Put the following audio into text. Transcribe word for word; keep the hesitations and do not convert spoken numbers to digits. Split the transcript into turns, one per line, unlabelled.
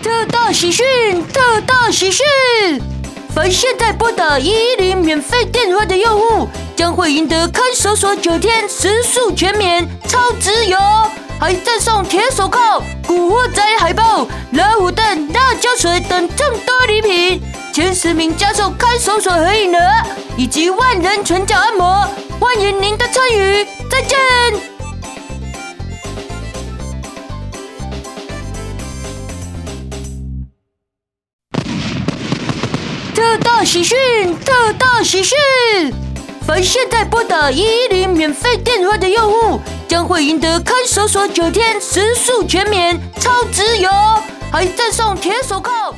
特大喜讯！特大喜讯！凡现在拨打一一零免费电话的用户，将会赢得看守所九天食宿全免、超值游，还赠送铁手铐、古惑仔海报、老虎凳、辣椒水等众多礼品。前十名加送看守所合影额以及万人唇角按摩，欢迎您的参与！再见。特大喜讯！特大喜讯！凡现在拨打一一零免费电话的用户，将会赢得看守所九天食宿全免、超值游，还赠送铁手铐。